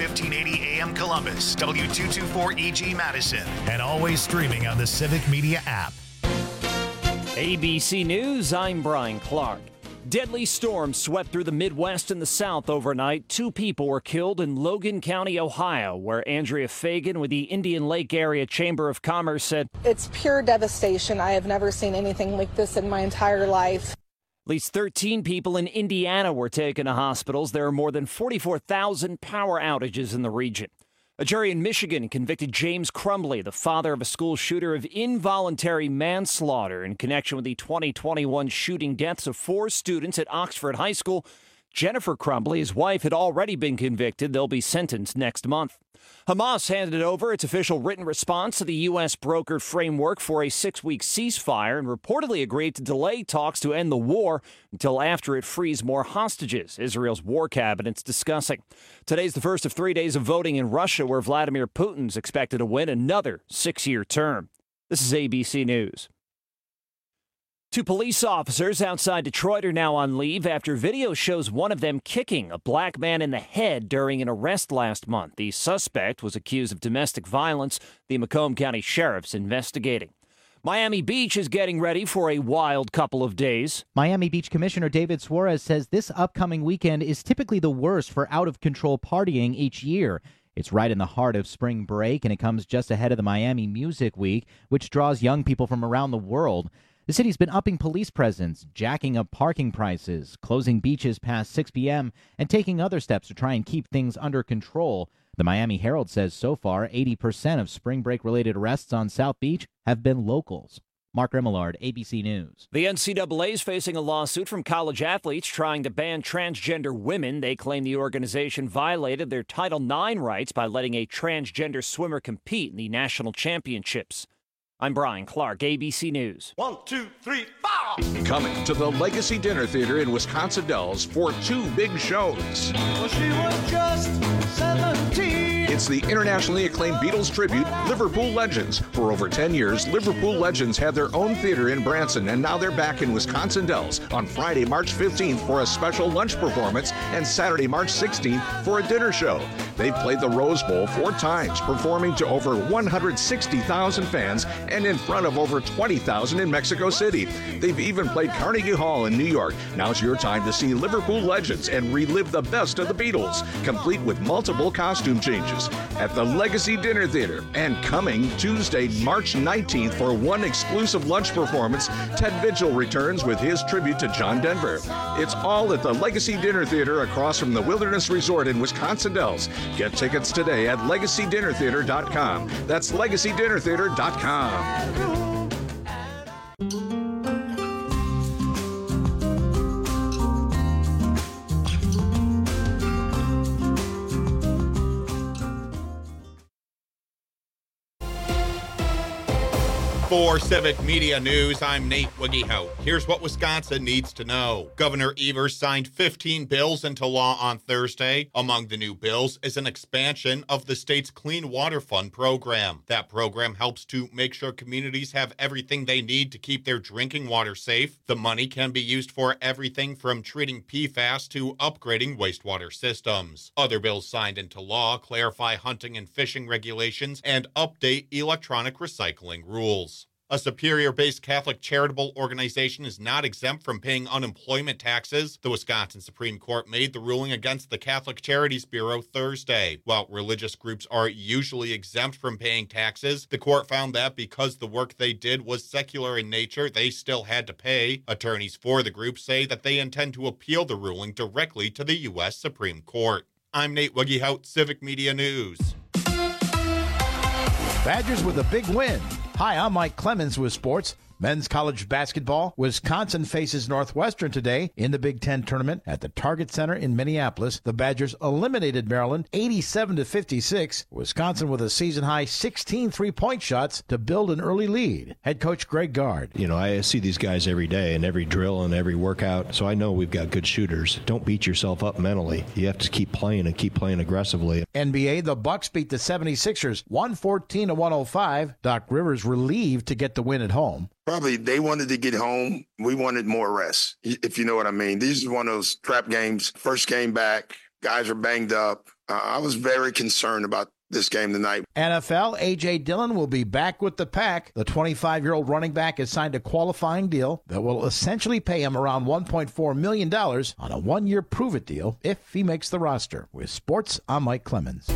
1580 AM Columbus, W224EG Madison, and always streaming on the Civic Media app. ABC News, I'm Brian Clark. Deadly storms swept through the Midwest and the South overnight. 2 people were killed in Logan County, Ohio, where Andrea Fagan with the Indian Lake Area Chamber of Commerce said, "It's pure devastation. I have never seen anything like this in my entire life." At least 13 people in Indiana were taken to hospitals. There are more than 44,000 power outages in the region. A jury in Michigan convicted James Crumbley, the father of a school shooter, of involuntary manslaughter in connection with the 2021 shooting deaths of 4 students at Oxford High School. Jennifer Crumbley, his wife, had already been convicted. They'll be sentenced next month. Hamas handed over its official written response to the U.S. brokered framework for a 6-week ceasefire and reportedly agreed to delay talks to end the war until after it frees more hostages. Israel's war cabinet's discussing. Today's the first of 3 days of voting in Russia, where Vladimir Putin's expected to win another 6-year term. This is ABC News. 2 police officers outside Detroit are now on leave after video shows one of them kicking a black man in the head during an arrest last month. The suspect was accused of domestic violence. The Macomb County Sheriff's investigating. Miami Beach is getting ready for a wild couple of days. Miami Beach Commissioner David Suarez says this upcoming weekend is typically the worst for out-of-control partying each year. It's right in the heart of spring break, and it comes just ahead of the Miami Music Week, which draws young people from around the world. The city's been upping police presence, jacking up parking prices, closing beaches past 6 p.m., and taking other steps to try and keep things under control. The Miami Herald says so far, 80% of spring break-related arrests on South Beach have been locals. Mark Remillard, ABC News. The NCAA is facing a lawsuit from college athletes trying to ban transgender women. They claim the organization violated their Title IX rights by letting a transgender swimmer compete in the national championships. I'm Brian Clark, ABC News. 1, 2, 3, 4. Coming to the Legacy Dinner Theater in Wisconsin Dells for 2 big shows. Well, she was just 17. It's the internationally acclaimed Beatles tribute, Liverpool Legends. For over 10 years, Liverpool Legends had their own theater in Branson, and now they're back in Wisconsin Dells on Friday, March 15th for a special lunch performance and Saturday, March 16th for a dinner show. They've played the Rose Bowl 4 times, performing to over 160,000 fans and in front of over 20,000 in Mexico City. They've even played Carnegie Hall in New York. Now's your time to see Liverpool Legends and relive the best of the Beatles, complete with multiple costume changes at the Legacy Dinner Theater. And coming Tuesday, March 19th for one exclusive lunch performance, Ted Vigil returns with his tribute to John Denver. It's all at the Legacy Dinner Theater across from the Wilderness Resort in Wisconsin Dells. Get tickets today at LegacyDinnerTheater.com. That's LegacyDinnerTheater.com. 4 Civic Media News, I'm Nate Wiggyhout. Here's what Wisconsin needs to know. Governor Evers signed 15 bills into law on Thursday. Among the new bills is an expansion of the state's Clean Water Fund program. That program helps to make sure communities have everything they need to keep their drinking water safe. The money can be used for everything from treating PFAS to upgrading wastewater systems. Other bills signed into law clarify hunting and fishing regulations and update electronic recycling rules. A Superior-based Catholic charitable organization is not exempt from paying unemployment taxes. The Wisconsin Supreme Court made the ruling against the Catholic Charities Bureau Thursday. While religious groups are usually exempt from paying taxes, the court found that because the work they did was secular in nature, they still had to pay. Attorneys for the group say that they intend to appeal the ruling directly to the U.S. Supreme Court. I'm Nate Wiggyhout, Civic Media News. Badgers with a big win. Hi, I'm Mike Clemens with sports. Men's college basketball. Wisconsin faces Northwestern today in the Big Ten tournament at the Target Center in Minneapolis. The Badgers eliminated Maryland 87-56. Wisconsin with a season-high 16 three-point shots to build an early lead. Head coach Greg Gard. You know, I see these guys every day in every drill and every workout, so I know we've got good shooters. Don't beat yourself up mentally. You have to keep playing and keep playing aggressively. NBA, the Bucks beat the 76ers 114-105. Doc Rivers relieved to get the win at home. Probably they wanted to get home. We wanted more rest, if you know what I mean. These are one of those trap games. First game back, guys are banged up. I was very concerned about this game tonight. NFL, A.J. Dillon will be back with the Pack. The 25-year-old running back has signed a qualifying deal that will essentially pay him around $1.4 million on a one-year prove-it deal if he makes the roster. With sports, I'm Mike Clemens.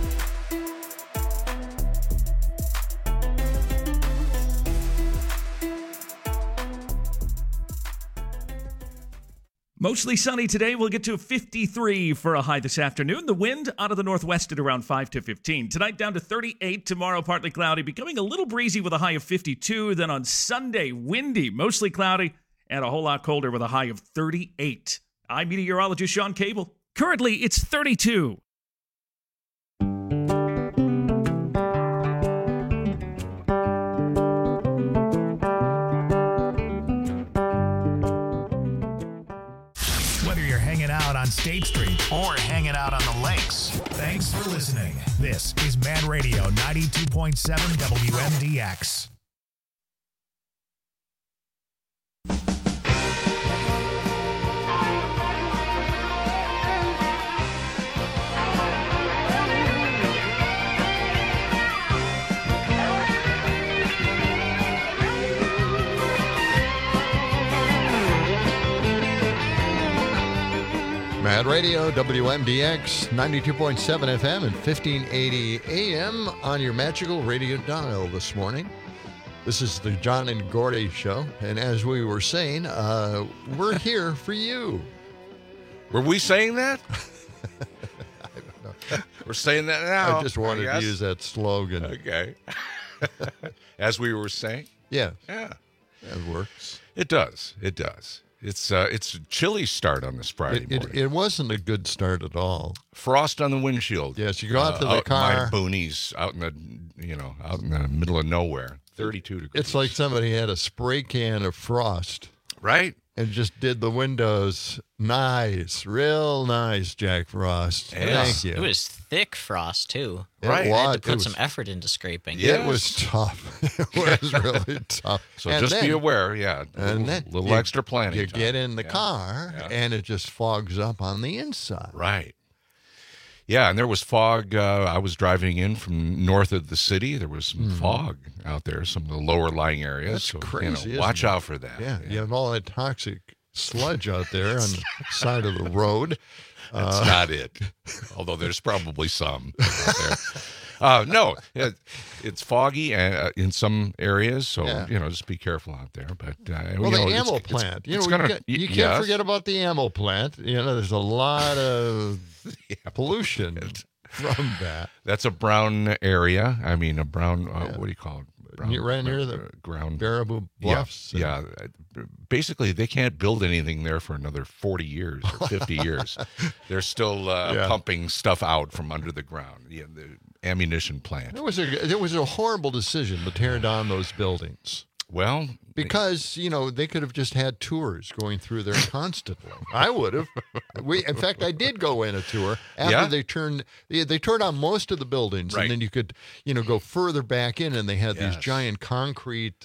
Mostly sunny today. We'll get to 53 for a high this afternoon. The wind out of the northwest at around 5 to 15. Tonight down to 38. Tomorrow partly cloudy, becoming a little breezy with a high of 52. Then on Sunday, windy, mostly cloudy, and a whole lot colder with a high of 38. I'm meteorologist Sean Cable. Currently, it's 32. On State Street or hanging out on the lakes. Thanks for listening. This is Mad Radio 92.7 WMDX. Mad Radio, WMDX, 92.7 FM and 1580 AM on your magical radio dial this morning. This is the John and Gordy Show, and as we were saying, we're here for you. Were we saying that? I don't know. We're saying that now. I just wanted to use that slogan. Okay. As we were saying? Yeah. Yeah. That works. It does. It does. It's a chilly start on this Friday morning. It wasn't a good start at all. Frost on the windshield. Yes, you go out to the car. My boonies out in the middle of nowhere. 32 degrees. It's like somebody had a spray can of frost. Right. And just did the windows nice, real nice, Jack Frost. Yes. Thank you. It was thick frost, too. Right. I had to put some effort into scraping. It was tough. It was really tough. So and just be aware, and then a little extra planning. You get in the car, and it just fogs up on the inside. Right. Yeah, and there was fog. I was driving in from north of the city. There was some fog out there, some of the lower lying areas. That's so, crazy. Watch out for that. Yeah, you have all that toxic sludge out there on the side of the road. That's not it. Although there's probably some out there. No, it's foggy in some areas, so just be careful out there. But the ammo plant, you can't forget about the ammo plant. There's a lot of pollution from that. That's a brown area. I mean, a brown. What do you call it? Right near the ground Baraboo Bluffs. Yeah. Basically, they can't build anything there for another 40 years or 50 years. They're still pumping stuff out from under the ground. The ammunition plant. It was a horrible decision to tear down those buildings. Well, because they could have just had tours going through there constantly. I would have. In fact, I did go in a tour after they turned on most of the buildings, and then you could go further back in, and they had these giant concrete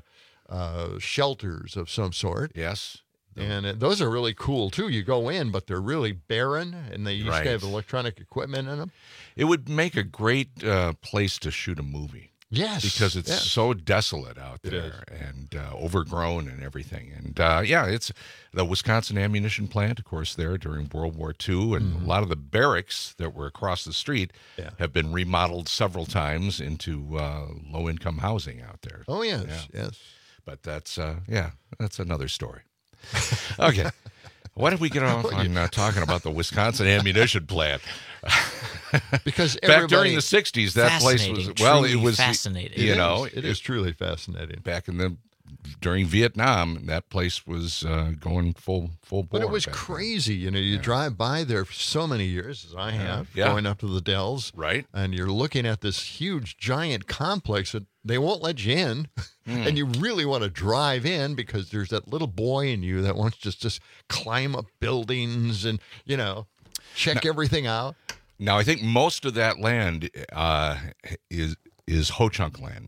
shelters of some sort. Yes. And those are really cool, too. You go in, but they're really barren, and they used to have electronic equipment in them. It would make a great place to shoot a movie. Yes. Because it's so desolate out there and overgrown and everything. And, it's the Wisconsin ammunition plant, of course, there during World War II. And a lot of the barracks that were across the street have been remodeled several times into low-income housing out there. Oh, yes, yes. But that's another story. Okay. Why did we get off on talking about the Wisconsin ammunition plant? Because back during the 60s, that place was it was fascinating. It is truly fascinating. Back during Vietnam, that place was going full bore. But it was crazy. You drive by there for so many years, as I have, going up to the Dells, right? And you're looking at this huge, giant complex that they won't let you in, and you really want to drive in because there's that little boy in you that wants to just climb up buildings and check everything out. Now, I think most of that land is Ho-Chunk land now.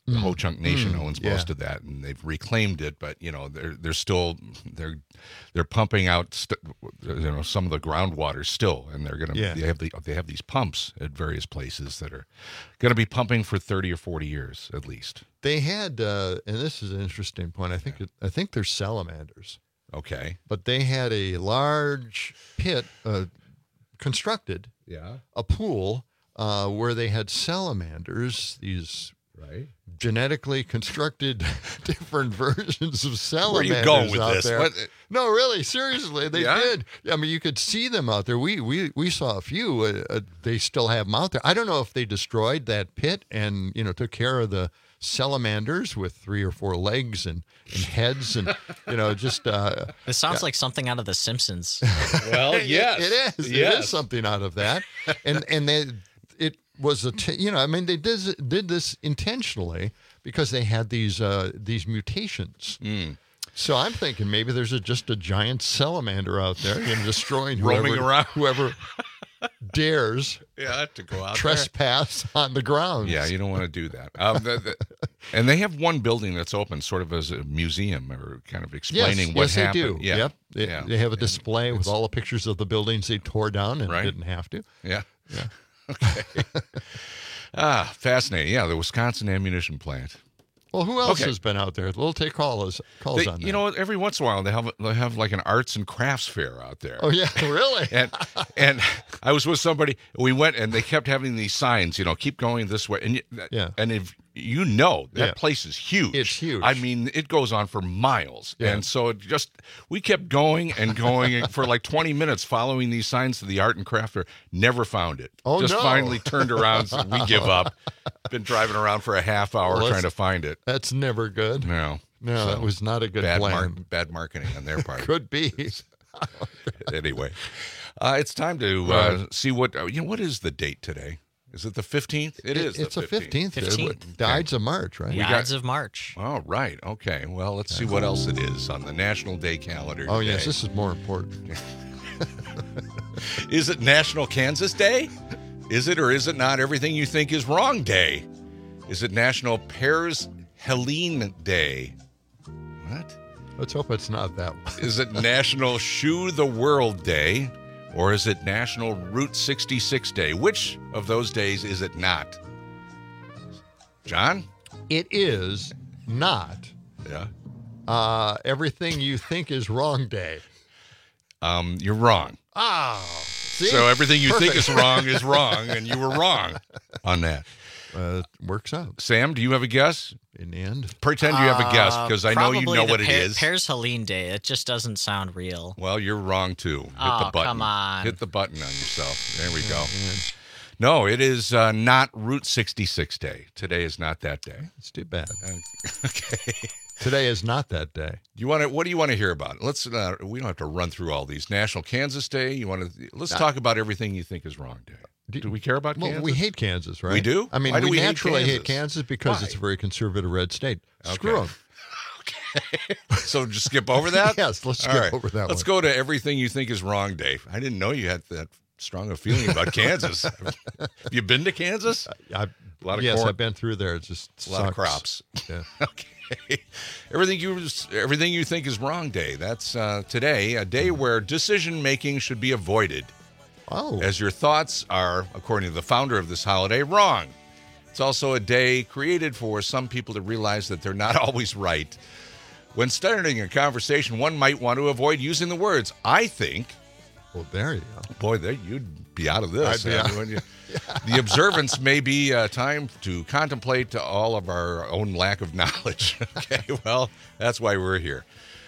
The Ho Chunk Nation owns most of that, and they've reclaimed it. But they're still they're pumping out some of the groundwater still, and they're gonna they have these pumps at various places that are going to be pumping for 30 or 40 years at least. They had, and this is an interesting point. I think they're salamanders. Okay, but they had a large pit constructed. Yeah, a pool where they had salamanders. These. Right. Genetically constructed different versions of salamanders. Where are you going with out this? there. No, really, seriously, they Yeah? did. I mean, you could see them out there. We saw a few. They still have them out there. I don't know if they destroyed that pit and took care of the salamanders with 3 or 4 legs and heads and just. This sounds like something out of The Simpsons. Well, yes, it is. It is something out of that, and it was they did this intentionally because they had these mutations. So I'm thinking maybe there's just a giant salamander out there and destroying whoever dares to go out trespass on the grounds. Yeah, you don't want to do that. And they have one building that's open sort of as a museum or kind of explaining what happened. They do. Yeah. They have a display with all the pictures of the buildings they tore down and didn't have to. Yeah. Okay. Fascinating. Yeah, the Wisconsin ammunition plant. Well, who else has been out there? We'll take calls on that. Every once in a while they have like an arts and crafts fair out there. Oh yeah, really? and I was with somebody. We went and they kept having these signs. Keep going this way. And if that place is huge. It's huge. I mean, it goes on for miles. Yeah. And so we kept going and going for like 20 minutes following these signs to the art and craft fair. Never found it. Oh, Just finally turned around and said, we give up. Been driving around for a half hour trying to find it. That's never good. No, that was not a good plan. Bad marketing on their part. Could be. Anyway, it's time to see what is the date today. Is it the 15th? It's the 15th. The Ides of March, right? The Ides of March. Oh, right. Okay. Well, let's see what else it is on the National Day calendar today. Oh, yes. This is more important. Is it National Kansas Day? Is it or is it not Everything You Think Is Wrong Day? Is it National Pears Helene Day? What? Let's hope it's not that one. Is it National Shoe the World Day? Or is it National Route 66 Day? Which of those days is it not? John? It is not. Yeah. Everything You Think Is Wrong Day. You're wrong. Oh. See? So everything you think is wrong, and you were wrong on that. Works out. Sam, do you have a guess? In the end? Pretend you have a guess, because I know you know what it is. Pears Helene Day. It just doesn't sound real. Well, you're wrong, too. Hit the button. Come on. Hit the button on yourself. There we go. No, it is not Route 66 Day. Today is not that day. It's too bad. Okay. Today is not that day. What do you want to hear about? Let's. We don't have to run through all these. National Kansas Day. Let's talk about Everything You Think Is Wrong Day. Do we care about Kansas? Well, we hate Kansas, right? We do? I mean, Why do we naturally hate hate Kansas because it's a very conservative red state. Screw them. Okay. So just skip over that? Yes, let's skip over that one. Let's go to Everything You Think Is Wrong Day. I didn't know you had that strong a feeling about Kansas. Have you been to Kansas? A lot of corn. I've been through there. It just a lot of crops. Yeah. Okay. Everything you think is wrong day. That's today, a day where decision making should be avoided. Oh. As your thoughts are, according to the founder of this holiday, wrong. It's also a day created for some people to realize that they're not always right. When starting a conversation, one might want to avoid using the words, I think. Well, there you go. Boy, you'd be out of this. I'd be out. The observance may be time to contemplate all of our own lack of knowledge. Okay, well, that's why we're here.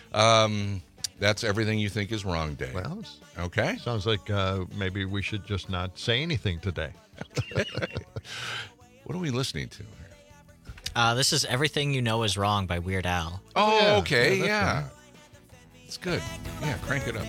That's Everything You Think Is Wrong Day. Well, okay. Sounds like maybe we should just not say anything today. Okay. What are we listening to? This is Everything You Know Is Wrong by Weird Al. Oh, yeah. okay, Yeah, It's good. Yeah, crank it up.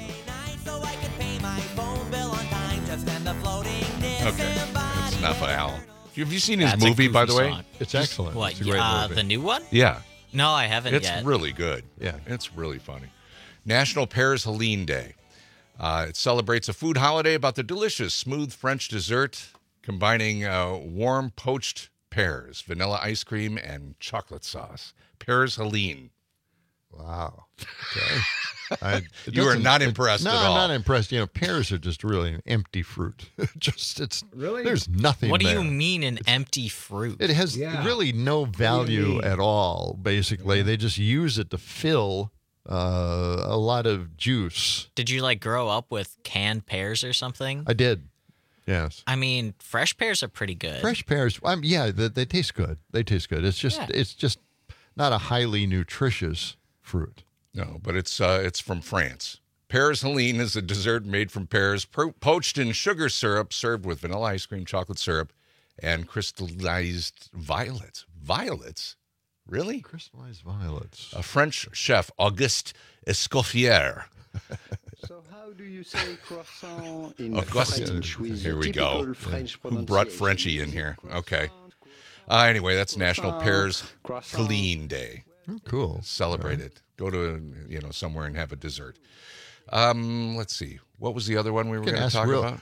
Okay, it's enough of Al. Have you seen his movie, by the way? Song. It's excellent. What, it's a great movie. the new one? Yeah. No, I haven't yet. It's really good. Yeah. It's really funny. National Pears Helene Day. It celebrates a food holiday about the delicious, smooth French dessert, combining warm, poached pears, vanilla ice cream, and chocolate sauce. Pears Helene. Wow. Okay. You are not impressed at all. No, I'm not impressed. Pears are just really an empty fruit. It's really, there's nothing What do there. you mean an empty fruit? It has really no value at all, basically. Yeah. They just use it to fill a lot of juice. Did you grow up with canned pears or something? I did. Yes. I mean, fresh pears are pretty good. Fresh pears, they taste good. They taste good. It's just not a highly nutritious fruit. No, but it's from France. Pears Helene is a dessert made from pears poached in sugar syrup, served with vanilla ice cream, chocolate syrup, and crystallized violets. Violets? Really? Crystallized violets. A French chef, Auguste Escoffier. So how do you say croissant in French? Here we go. Who brought Frenchie in here? Okay. Anyway, that's National Pears Helene Day. Oh, cool. Celebrate it. Go to somewhere and have a dessert. Let's see. What was the other one we were going to talk about?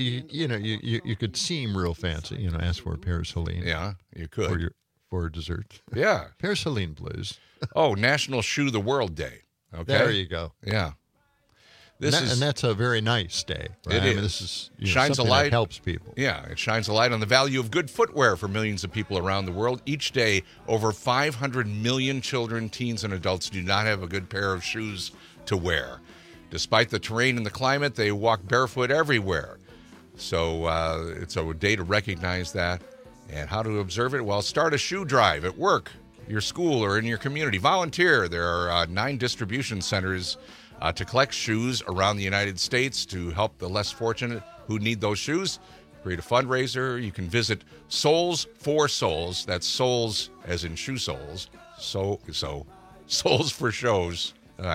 You could seem real fancy. Ask for a Pears Helene. Yeah, you could. For dessert. Yeah. Pears Helene, please. Oh, National Shoe the World Day. Okay. There you go. Yeah. And that's a very nice day. Right? It is. This is shines a light. That helps people. Yeah, it shines a light on the value of good footwear for millions of people around the world. Each day, over 500 million children, teens, and adults do not have a good pair of shoes to wear. Despite the terrain and the climate, they walk barefoot everywhere. So it's a day to recognize that. And how to observe it? Well, start a shoe drive at work, your school, or in your community. Volunteer. There are 9 distribution centers to collect shoes around the United States to help the less fortunate who need those shoes. Create a fundraiser. You can visit Soles for Souls. That's souls as in shoe soles. So Souls for Shows.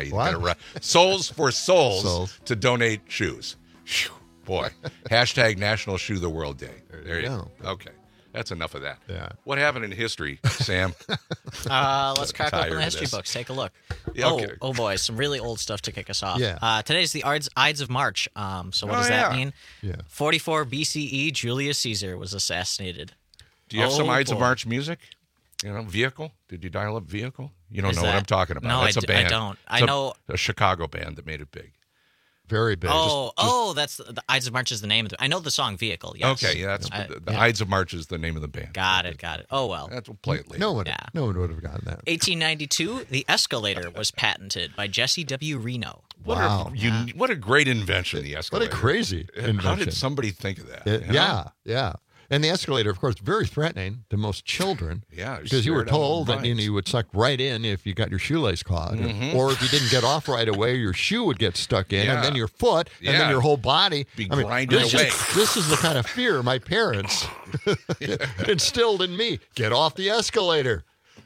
Souls for Souls to donate shoes. Whew, boy. Hashtag National Shoe the World Day. There you go. Okay. That's enough of that. Yeah. What happened in history, Sam? Let's crack open the history books. Take a look. Yeah, okay. Oh boy, some really old stuff to kick us off. Yeah. Today's the Ides of March. So what does that mean? Yeah. 44 BCE, Julius Caesar was assassinated. Do you have some Ides of March music? Vehicle? Did you dial up Vehicle? You don't know what I'm talking about. No, That's a band. I don't. I know a Chicago band that made it big. Very big. That's the Ides of March is the name of it. I know the song Vehicle. Yes. Okay, yeah, the Ides of March is the name of the band. Got it. Oh well. We'll play it later. No one would have gotten that. 1892, the escalator was patented by Jesse W. Reno. Wow. What a great invention, the escalator. What a crazy invention. How did somebody think of that? Yeah. And the escalator, of course, very threatening to most children. Yeah. Because you were told that you would suck right in if you got your shoelace caught. Mm-hmm. Or if you didn't get off right away, your shoe would get stuck in, and then your foot, and then your whole body. Be grinding away. This is the kind of fear my parents instilled in me. Get off the escalator.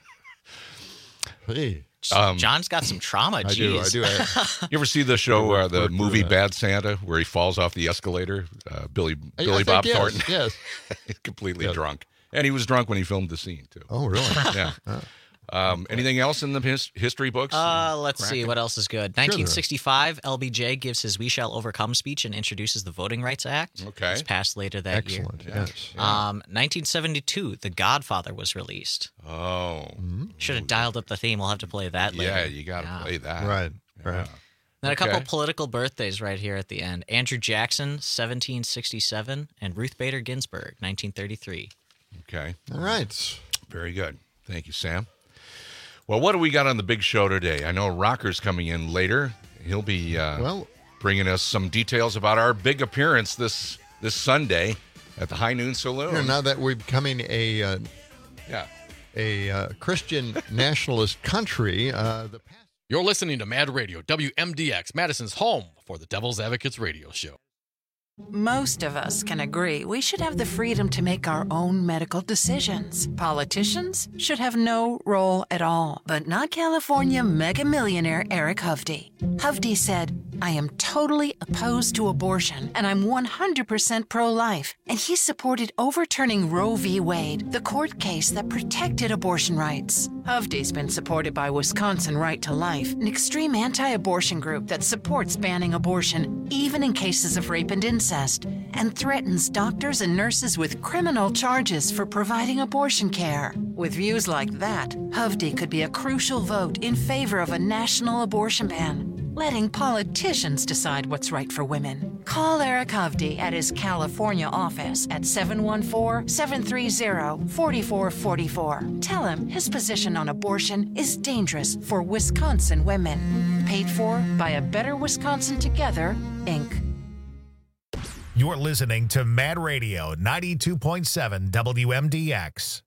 Hey. John's got some trauma. I do. You ever see the show, the movie Bad Santa, where he falls off the escalator? Billy Bob Thornton. Yes. He's completely drunk. And he was drunk when he filmed the scene, too. Oh, really? Yeah. Anything else in the history books? Let's see. What else is good? 1965, LBJ gives his We Shall Overcome speech and introduces the Voting Rights Act. Okay. It's passed later that year. Excellent, yes. 1972, The Godfather was released. Oh. Should have dialed up the theme. We'll have to play that later. Yeah, you got to play that. Right. Then a couple political birthdays right here at the end. Andrew Jackson, 1767, and Ruth Bader Ginsburg, 1933. Okay. All right. Very good. Thank you, Sam. Well, what do we got on the big show today? I know Rocker's coming in later. He'll be bringing us some details about our big appearance this Sunday at the High Noon Saloon. Now that we're becoming a Christian nationalist country, you're listening to Mad Radio, WMDX, Madison's home for the Devil's Advocates radio show. Most of us can agree we should have the freedom to make our own medical decisions. Politicians should have no role at all, but not California mega millionaire Eric Hovde. Hovde said, I am totally opposed to abortion, and I'm 100% pro-life. And he supported overturning Roe v. Wade, the court case that protected abortion rights. Hovde's been supported by Wisconsin Right to Life, an extreme anti-abortion group that supports banning abortion, even in cases of rape and incest, and threatens doctors and nurses with criminal charges for providing abortion care. With views like that, Hovde could be a crucial vote in favor of a national abortion ban, letting politicians decide what's right for women. Call Eric Hovde at his California office at 714-730-4444. Tell him his position on abortion is dangerous for Wisconsin women. Paid for by A Better Wisconsin Together, Inc. You're listening to Mad Radio 92.7 WMDX.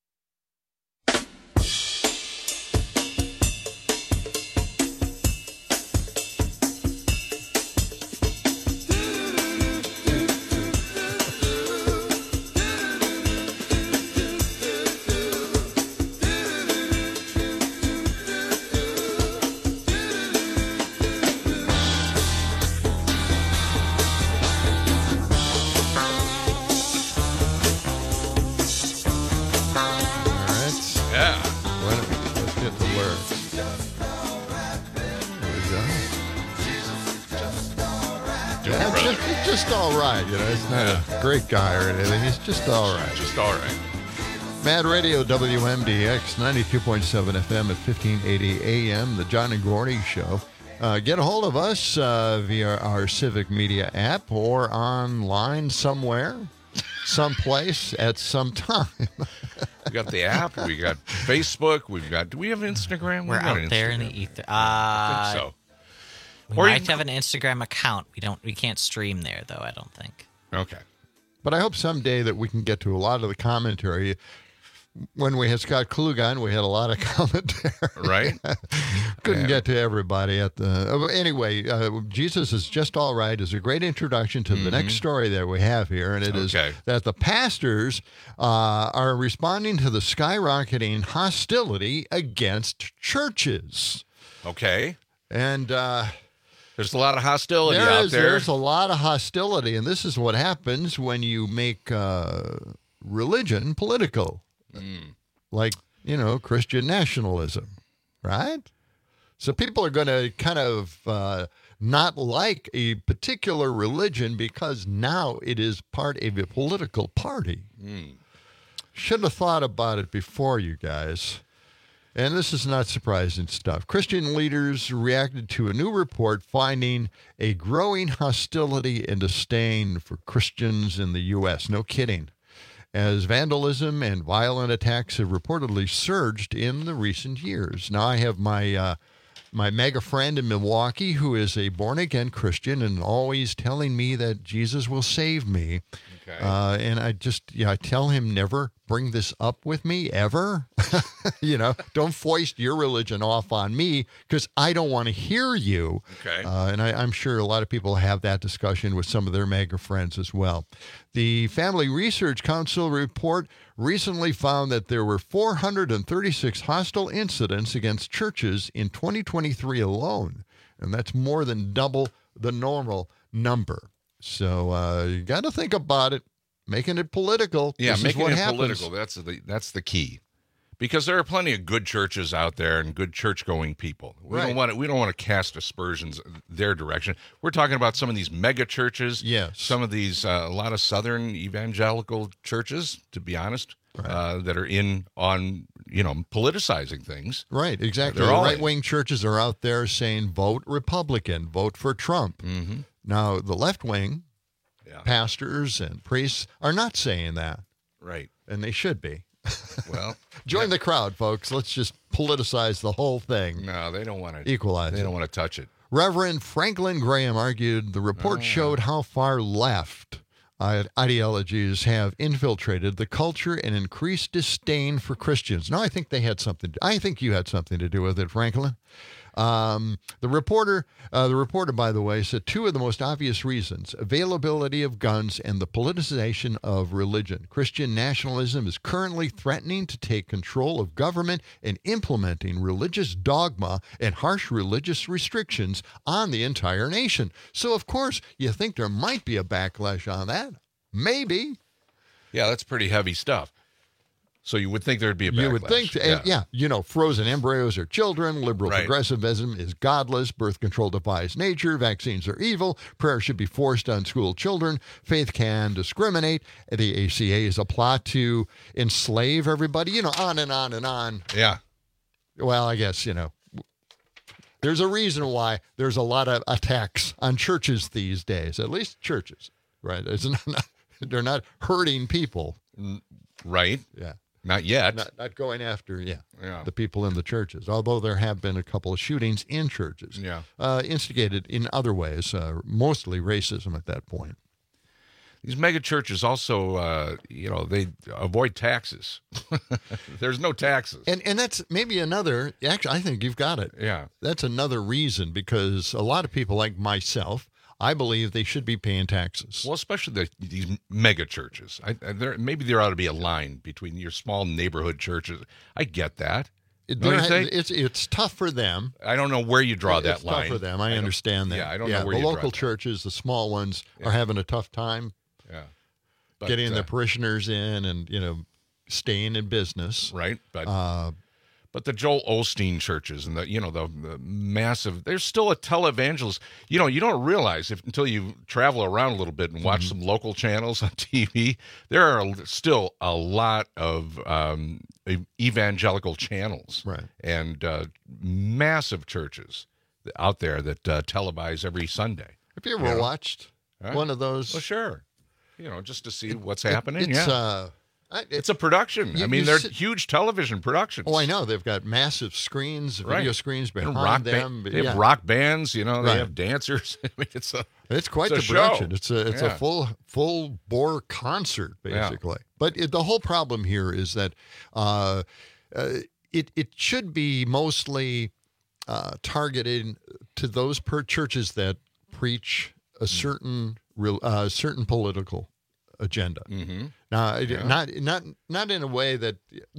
Just all right, you know. He's not a great guy or anything. He's just all right. Just all right. Mad Radio WMDX 92.7 FM at 1580 AM, the John and Gordy Show. Get a hold of us via our Civic Media app or online somewhere, someplace at some time. We got the app. We got Facebook. Do we have Instagram? We're out there in the ether. I think so. We might have an Instagram account. We can't stream there, though, I don't think. Okay. But I hope someday that we can get to a lot of the commentary. When we had Scott Klug on, we had a lot of commentary. Right. Couldn't get to everybody at the... Anyway, Jesus is Just All Right is a great introduction to the next story that we have here, and it is that the pastors are responding to the skyrocketing hostility against churches. Okay. And... there's a lot of hostility out there. There's a lot of hostility, and this is what happens when you make religion political. Like, Christian nationalism, right? So people are going to kind of not like a particular religion because now it is part of a political party. Should have thought about it before, you guys. And this is not surprising stuff. Christian leaders reacted to a new report finding a growing hostility and disdain for Christians in the U.S. No kidding. As vandalism and violent attacks have reportedly surged in the recent years. Now, I have my mega friend in Milwaukee who is a born-again Christian and always telling me that Jesus will save me. Okay. And I tell him never bring this up with me ever. Don't foist your religion off on me because I don't want to hear you. Okay. And I'm sure a lot of people have that discussion with some of their mega friends as well. The Family Research Council report recently found that there were 436 hostile incidents against churches in 2023 alone. And that's more than double the normal number. So you got to think about it, making it political. Yeah, this making is what it happens. political. That's the key, because there are plenty of good churches out there and good church-going people. We don't want to cast aspersions their direction. We're talking about some of these mega churches. Yes, some of these a lot of Southern evangelical churches, to be honest, that are on politicizing things. Right, exactly. They're the all right-wing churches are out there saying vote Republican, vote for Trump. Mm-hmm. Now, the left-wing pastors and priests are not saying that. Right. And they should be. Well, join the crowd, folks. Let's just politicize the whole thing. No, they don't want to equalize. They don't want to touch it. Reverend Franklin Graham argued the report showed how far left ideologies have infiltrated the culture and increased disdain for Christians. Now, I think they had something. I think you had something to do with it, Franklin. The reporter, by the way, said two of the most obvious reasons: availability of guns and the politicization of religion. Christian nationalism is currently threatening to take control of government and implementing religious dogma and harsh religious restrictions on the entire nation. So, of course, you think there might be a backlash on that. Maybe. Yeah, that's pretty heavy stuff. So you would think there'd be a backlash. You would think, frozen embryos are children, liberal progressivism is godless, birth control defies nature, vaccines are evil, prayer should be forced on school children, faith can discriminate, the ACA is a plot to enslave everybody, on and on and on. Yeah. Well, I guess, there's a reason why there's a lot of attacks on churches these days, at least churches, right? They're not hurting people. Right. Yeah. Not yet. Not going after, the people in the churches, although there have been a couple of shootings in churches. Yeah. Instigated in other ways, mostly racism at that point. These mega churches also, they avoid taxes. There's no taxes. And that's maybe another, actually, I think you've got it. Yeah. That's another reason, because a lot of people like myself, I believe they should be paying taxes. Well, especially these mega churches. Maybe there ought to be a line between your small neighborhood churches. I get that. It's tough for them. I don't know where you draw that line. It's tough for them. I understand that. Yeah, I don't know where you draw draw the local that. churches, the small ones, are having a tough time. Yeah. Getting their parishioners in and, staying in business. Right. But the Joel Osteen churches and the massive, there's still a televangelist. You don't realize until you travel around a little bit and watch some local channels on TV, there are still a lot of evangelical channels, right, and massive churches out there that televise every Sunday. Have you ever watched one of those? Well, sure. Just to see what's happening. It's a production. They're huge television productions. Oh, I know. They've got massive screens, video screens behind them. They have rock bands. They have dancers. It's quite the production. It's a full bore concert, basically. Yeah. But the whole problem here is that it should be mostly targeted to those churches that preach a certain political agenda. Mm-hmm. Now, not in a way that,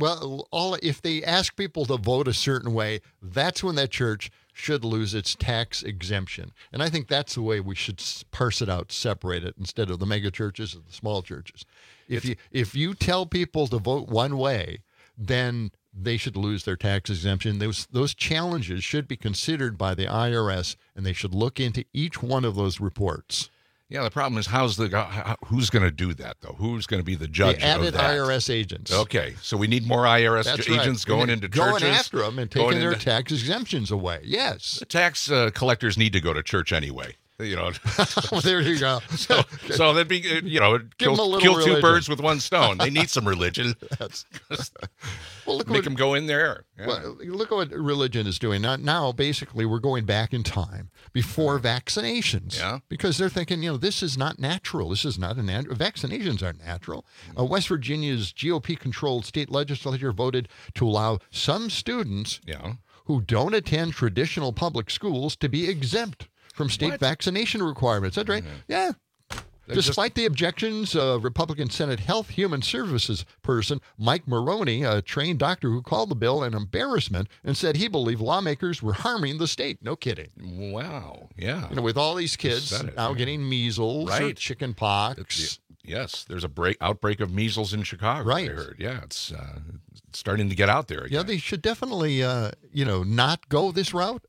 if they ask people to vote a certain way, that's when that church should lose its tax exemption. And I think that's the way we should parse it out, separate it, instead of the mega churches and the small churches. If you tell people to vote one way, then they should lose their tax exemption. Those challenges should be considered by the IRS, and they should look into each one of those reports. Yeah, the problem is who's going to do that, though? Who's going to be the judge of that? Added IRS agents. Okay, so we need more IRS agents going into churches. Going after them and taking their tax exemptions away, yes. The tax collectors need to go to church anyway. There you go. So that'd be, kill two birds with one stone. They need some religion. Make them go in there. Yeah. Well, look at what religion is doing. Now, basically, we're going back in time before vaccinations. Yeah. Because they're thinking, this is not natural. This is not vaccinations aren't natural. West Virginia's GOP-controlled state legislature voted to allow some students who don't attend traditional public schools to be exempt from state vaccination requirements. That's right. Yeah. Despite the objections of Republican Senate Health Human Services person Mike Maroney, a trained doctor who called the bill an embarrassment and said he believed lawmakers were harming the state. No kidding. Wow. Yeah. With all these kids now getting measles or chicken pox. Yes, there's a outbreak of measles in Chicago. Right. I heard. Yeah, it's starting to get out there again. Yeah, they should definitely, not go this route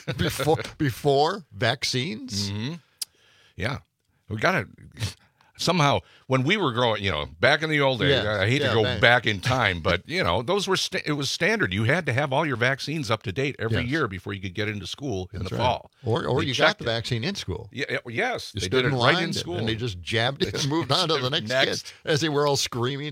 before vaccines. Mm-hmm. Yeah, we got to somehow. When we were growing, back in the old days, I hate to go back in time, but those were it was standard. You had to have all your vaccines up to date every year before you could get into school in the fall. Or you got the vaccine in school. Yeah, yes, they did it right in school, and they just jabbed it and moved on to the next kid as they were all screaming,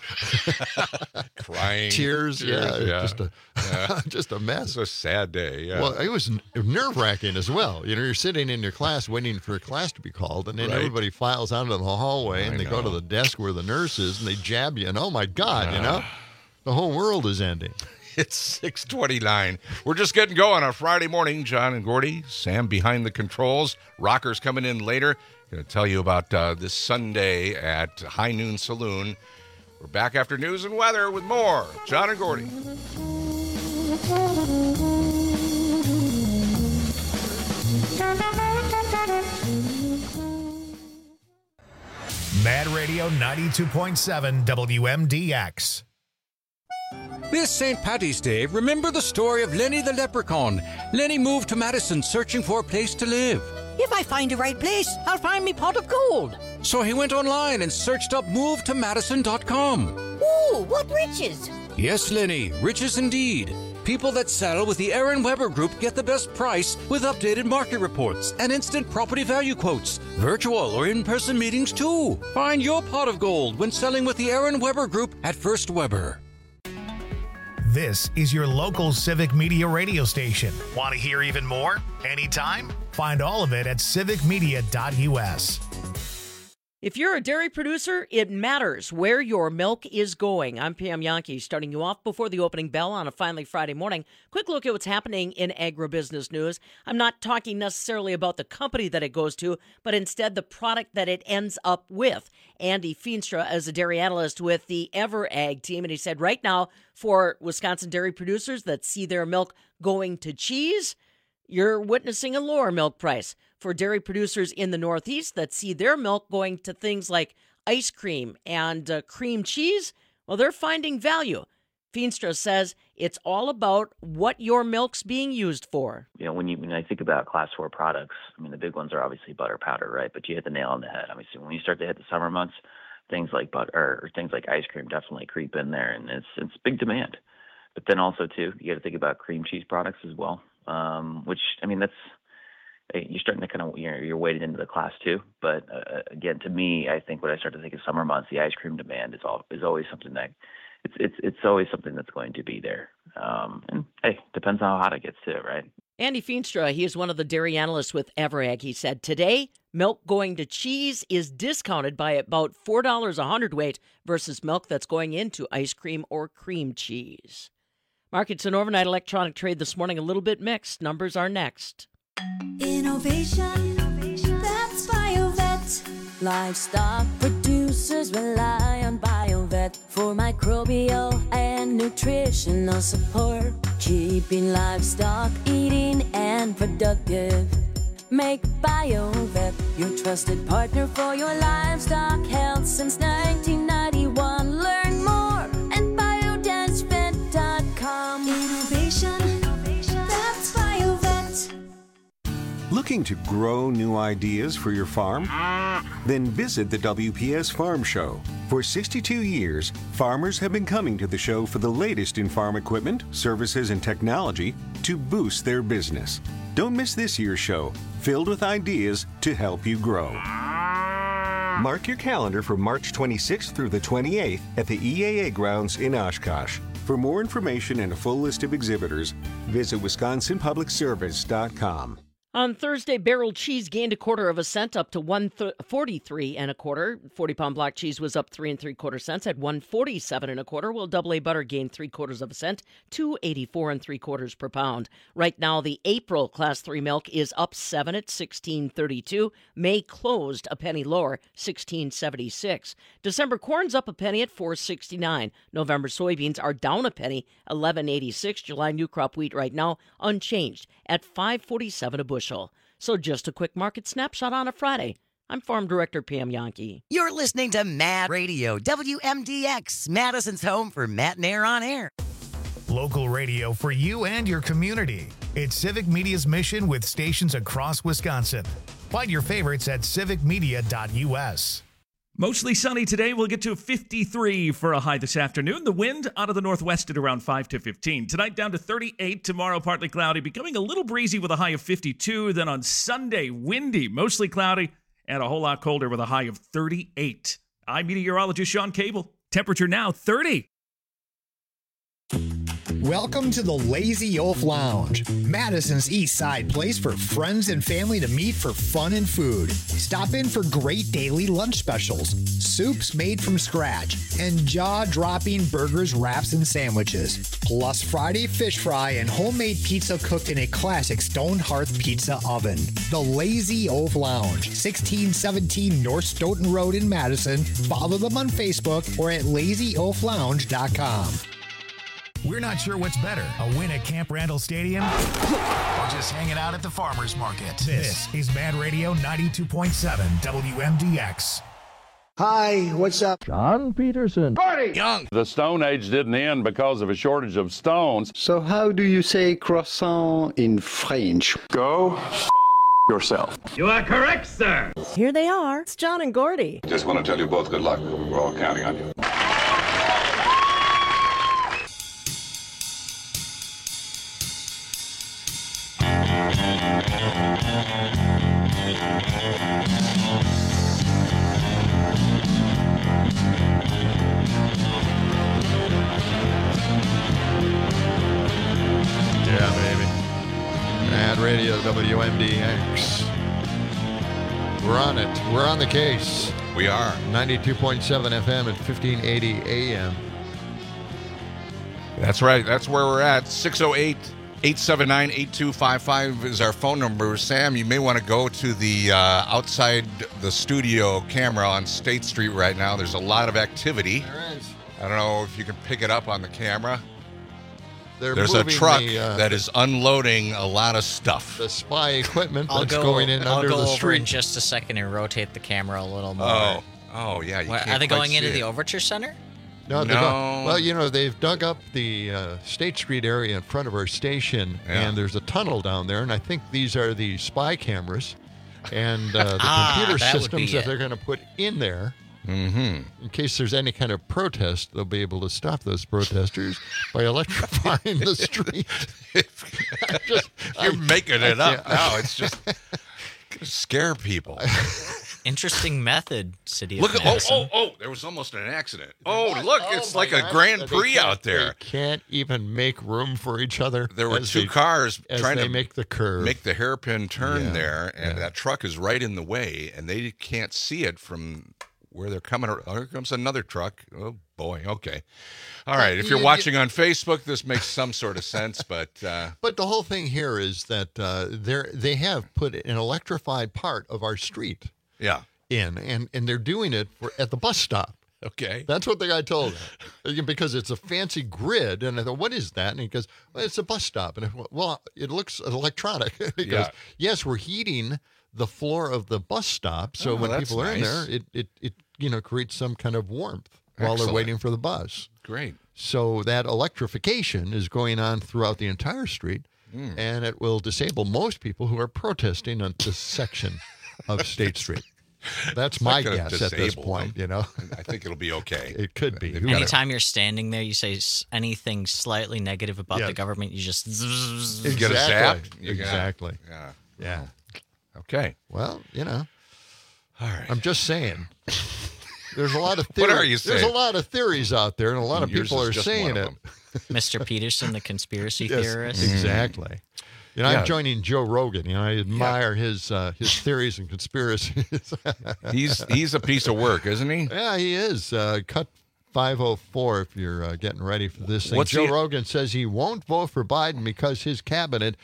crying, tears. Just a mess. It's a sad day. Yeah. Well, it was nerve-wracking as well. You're sitting in your class waiting for a class to be called, and then everybody files out into the hallway, and they go to the desk where the nurse is, and they jab you, and oh my God, the whole world is ending. It's 6:29. We're just getting going on Friday morning. John and Gordy, Sam behind the controls. Rockers coming in later. Going to tell you about this Sunday at High Noon Saloon. We're back after news and weather with more. John and Gordy. Mad Radio 92.7 WMDX. This St. Paddy's Day, remember the story of Lenny the Leprechaun. Lenny moved to Madison searching for a place to live. If I find the right place, I'll find me pot of gold. So he went online and searched up movetomadison.com. Ooh, what riches! Yes, Lenny, riches indeed. People that sell with the Aaron Weber Group get the best price with updated market reports and instant property value quotes. Virtual or in-person meetings too. Find your pot of gold when selling with the Aaron Weber Group at First Weber. This is your local Civic Media radio station. Want to hear even more? Anytime? Find all of it at civicmedia.us. If you're a dairy producer, it matters where your milk is going. I'm Pam Yankee, starting you off before the opening bell on a finally Friday morning. Quick look at what's happening in agribusiness news. I'm not talking necessarily about the company that it goes to, but instead the product that it ends up with. Andy Feenstra is a dairy analyst with the EverAg team, and he said right now for Wisconsin dairy producers that see their milk going to cheese, you're witnessing a lower milk price. For dairy producers in the Northeast that see their milk going to things like ice cream and cream cheese, well, they're finding value. Feenstra says it's all about what your milk's being used for. You know, when I think about Class 4 products, I mean, the big ones are obviously butter powder, right? But you hit the nail on the head. I mean, so when you start to hit the summer months, things like butter or things like ice cream definitely creep in there, and it's big demand. But then also, too, you got to think about cream cheese products as well, which, I mean, you're starting to kind of, you're weighted into the Class 2. But again, to me, I think when I start to think of summer months, the ice cream demand is always something that it's always something that's going to be there. And hey, depends on how hot it gets too, right? Andy Feenstra, he is one of the dairy analysts with EverAg. He said today, milk going to cheese is discounted by about $4 a hundredweight versus milk that's going into ice cream or cream cheese. Markets and overnight electronic trade this morning a little bit mixed. Numbers are next. Innovation, that's BioVet. Livestock producers rely on BioVet for microbial and nutritional support, keeping livestock eating and productive. Make BioVet your trusted partner for your livestock health since 1991. Learn more at biodensvet.com. Innovation, that's BioVet. Looking to grow new ideas for your farm? Then visit the WPS Farm Show. For 62 years, farmers have been coming to the show for the latest in farm equipment, services, and technology to boost their business. Don't miss this year's show, filled with ideas to help you grow. Mark your calendar for March 26th through the 28th at the EAA grounds in Oshkosh. For more information and a full list of exhibitors, visit WisconsinPublicService.com. On Thursday, barreled cheese gained 1/4 cent up to 143 1/4. 40-pound block cheese was up 3 3/4 cents at 147 1/4. While double A butter gained 3/4 cent, 284 3/4 per pound. Right now, the April Class 3 milk is up 7 at 16.32. May closed a penny lower, 16.76. December corn's up a penny at 4.69. November soybeans are down a penny, 11.86. July new crop wheat right now unchanged at 5.47 a bushel. So just a quick market snapshot on a Friday. I'm Farm Director Pam Yankee. You're listening to Mad Radio, WMDX, Madison's home for Matt and Air on Air. Local radio for you and your community. It's Civic Media's mission with stations across Wisconsin. Find your favorites at civicmedia.us. Mostly sunny today. We'll get to 53 for a high this afternoon. The wind out of the northwest at around 5 to 15. Tonight down to 38. Tomorrow partly cloudy, becoming a little breezy with a high of 52. Then on Sunday, windy, mostly cloudy, and a whole lot colder with a high of 38. I'm meteorologist Sean Cable. Temperature now 30. Welcome to the Lazy Wolf Lounge, Madison's East Side place for friends and family to meet for fun and food. Stop in for great daily lunch specials, soups made from scratch, and jaw-dropping burgers, wraps, and sandwiches. plus Friday fish fry and homemade pizza cooked in a classic stone hearth pizza oven. The Lazy Oaf Lounge, 1617 North Stoughton Road in Madison. Follow them on Facebook or at lazyoaflounge.com. We're not sure what's better, a win at Camp Randall Stadium or just hanging out at the farmer's market. This is Mad Radio 92.7 WMDX. Hi, what's up? John Peterson. Party! Young. The Stone Age didn't end because of a shortage of stones. So how do you say croissant in French? Go yourself. You are correct, sir. Here they are. It's John and Gordy. Just want to tell you both good luck. We're all counting on you. Yeah, baby. Mad Radio WMDX. We're on it. We're on the case. We are. 92.7 FM at 1580 AM. That's right. That's where we're at. 608-879-8255 is our phone number. Sam, you may want to go to the outside the studio camera on State Street right now. There's a lot of activity. There is. I don't know if you can pick it up on the camera. There's a truck that is unloading a lot of stuff. The spy equipment I'll that's go, going in I'll under go the over street. in just a second and rotate the camera a little more. Oh, yeah. You can't Are they quite going into see the it. Overture Center? No. Well, they've dug up the State Street area in front of our station, and there's a tunnel down there, and I think these are the spy cameras and the computer systems that they're going to put in there. Mm-hmm. In case there's any kind of protest, they'll be able to stop those protesters by electrifying the street. You're making it up now. It's just going to scare people. Interesting method, City of Look at Madison. there was almost an accident. Look, it's like a Grand Prix out there. They can't even make room for each other. There were two cars trying to make the curve, make the hairpin turn there, and that truck is right in the way, and they can't see it from where they're coming. Here comes another truck. Oh boy. Okay. All right. If you're watching on Facebook, this makes some sort of sense, but the whole thing here is that they have put an electrified part of our street. Yeah. And they're doing it at the bus stop. Okay. That's what the guy told me. Because it's a fancy grid. And I thought, what is that? And he goes, well, it's a bus stop. And I went, well, it looks electronic. He goes, yes, we're heating the floor of the bus stop. So when people are in there, it creates some kind of warmth while they're waiting for the bus. Great. So that electrification is going on throughout the entire street. And it will disable most people who are protesting on this section of State Street. That's my guess at this point, I think it'll be okay. It could be. Anytime you're standing there, you say anything slightly negative about the government, you just exactly. Get a zap. Exactly. Yeah. Okay. Well, All right. I'm just saying. There's a lot of theories. What are you saying? There's a lot of theories out there, and a lot of people are saying it. Mr. Peterson, the conspiracy theorist. Exactly. I'm joining Joe Rogan. I admire his theories and conspiracies. He's a piece of work, isn't he? Yeah, he is. Cut 504 if you're getting ready for this thing. Joe Rogan says he won't vote for Biden because his cabinet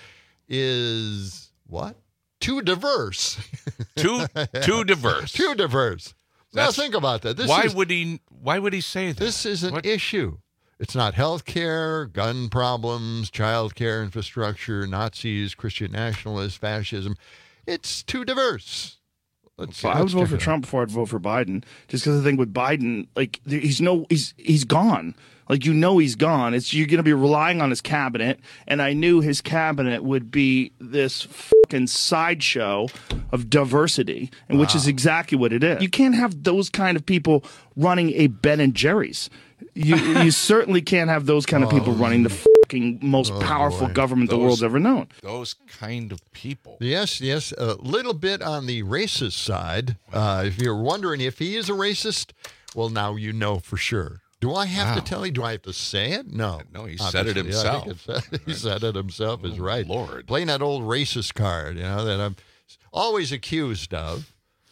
is what? Too diverse. Too diverse. Too diverse. Now think about that. Why would he say that? This is an issue. It's not health care, gun problems, child care infrastructure, Nazis, Christian nationalists, fascism. It's too diverse. I would vote for Trump before I'd vote for Biden, just because I think with Biden, he's gone. He's gone. You're going to be relying on his cabinet, and I knew his cabinet would be this fucking sideshow of diversity, and which is exactly what it is. You can't have those kind of people running a Ben and Jerry's. You certainly can't have those kind of people running the fucking most powerful government the world's ever known. Those kind of people. Yes. A little bit on the racist side. If you're wondering if he is a racist, well, now you know for sure. Do I have to tell you? Do I have to say it? No. No, he said it himself. He said it himself is right. Lord. Playing that old racist card, that I'm always accused of.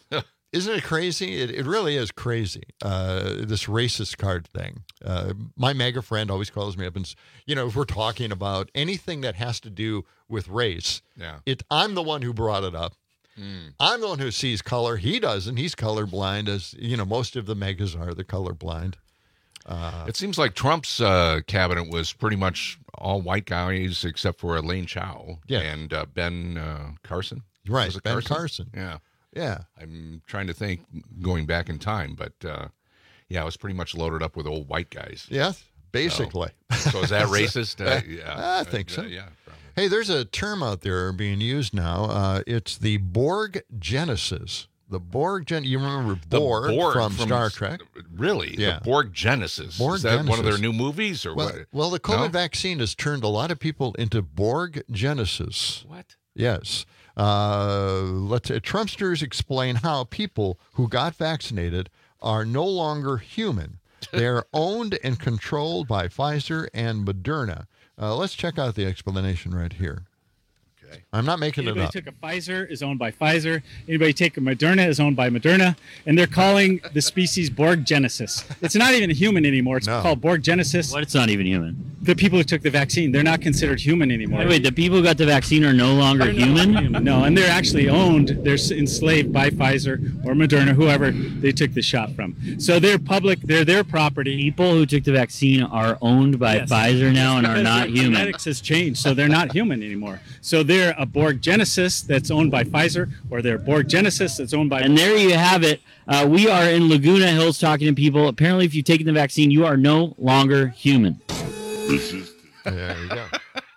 Isn't it crazy? It really is crazy, this racist card thing. My MAGA friend always calls me up and, if we're talking about anything that has to do with race, I'm the one who brought it up. I'm the one who sees color. He doesn't. He's colorblind, as, most of the MAGAs are. They're colorblind. It seems like Trump's cabinet was pretty much all white guys except for Elaine Chao and Ben Carson. Right, Ben Carson. Yeah. Yeah. I'm trying to think going back in time, but it was pretty much loaded up with old white guys. Yes, basically. So is that racist? Yeah. I think so. Yeah. Probably. Hey, there's a term out there being used now. It's the Borg Genesis. The Borg you remember Borg from Star Trek? Really? Yeah. The Borg Genesis. Borg is that Genesis. one of their new movies or what? Well, the COVID vaccine has turned a lot of people into Borg Genesis. What? Yes. Trumpsters explain how people who got vaccinated are no longer human. They're owned and controlled by Pfizer and Moderna. Let's check out the explanation right here. Okay. I'm not making it up. Anybody took a Pfizer is owned by Pfizer. Anybody take a Moderna is owned by Moderna. And they're calling the species Borg Genesis. It's not even a human anymore. It's called Borg Genesis. What? It's not even human. The people who took the vaccine, they're not considered human anymore. Wait, the people who got the vaccine are no longer human? No, and they're actually owned. They're enslaved by Pfizer or Moderna, whoever they took the shot from. So they're public. They're their property. People who took the vaccine are owned by Pfizer now and are not human. Genetics has changed, so they're not human anymore. So they're a Borg Genesis that's owned by Pfizer, or they're Borg Genesis that's owned by... And there you have it. We are in Laguna Hills talking to people. Apparently, if you've taken the vaccine, you are no longer human. There you go.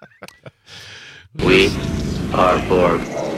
We are Borg.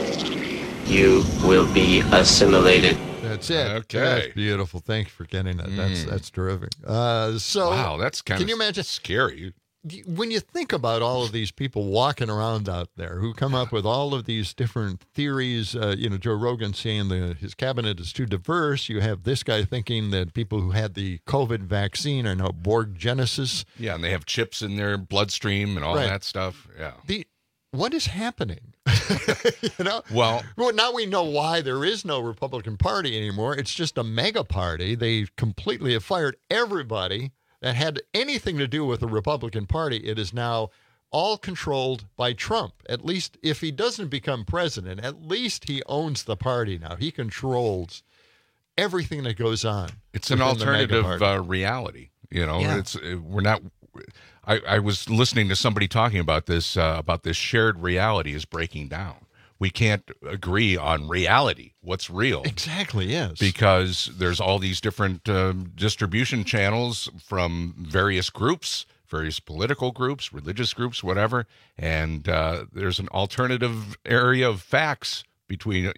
You will be assimilated. That's it. Okay. That's beautiful. Thank you for getting that. That's terrific. Wow, that's kind can you imagine? Scary. When you think about all of these people walking around out there who come up with all of these different theories, Joe Rogan saying his cabinet is too diverse. You have this guy thinking that people who had the COVID vaccine are now Borg Genesis. Yeah, and they have chips in their bloodstream and all that stuff. Yeah. What is happening? Well, now we know why there is no Republican Party anymore. It's just a mega party. They completely have fired everybody that had anything to do with the Republican Party. It is now all controlled by Trump. At least if he doesn't become president, at least he owns the party now. He controls everything that goes on. It's an alternative reality. We're not. I was listening to somebody talking about this shared reality is breaking down. We can't agree on reality, what's real. Exactly, yes. Because there's all these different distribution channels from various groups, various political groups, religious groups, whatever, and there's an alternative area of facts between,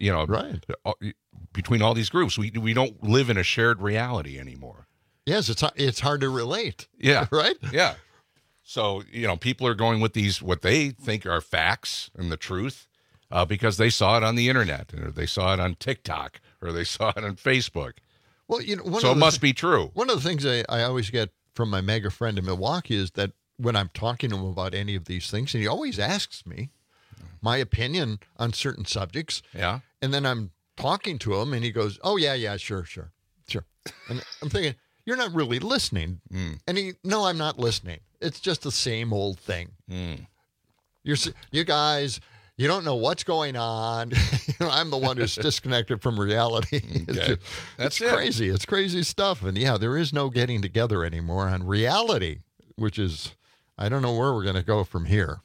between all these groups. We don't live in a shared reality anymore. Yes, it's hard to relate. Yeah. Right? Yeah. So, people are going with these, what they think are facts and the truth. Because they saw it on the internet, or they saw it on TikTok, or they saw it on Facebook. Well, so it must be true. One of the things I always get from my MAGA friend in Milwaukee is that when I'm talking to him about any of these things, and he always asks me my opinion on certain subjects. Yeah. And then I'm talking to him, and he goes, "Oh yeah, sure." And I'm thinking, you're not really listening. And no, I'm not listening. It's just the same old thing. You guys. You don't know what's going on. I'm the one who's disconnected from reality. It's crazy. It's crazy stuff. And there is no getting together anymore on reality, which is, I don't know where we're going to go from here.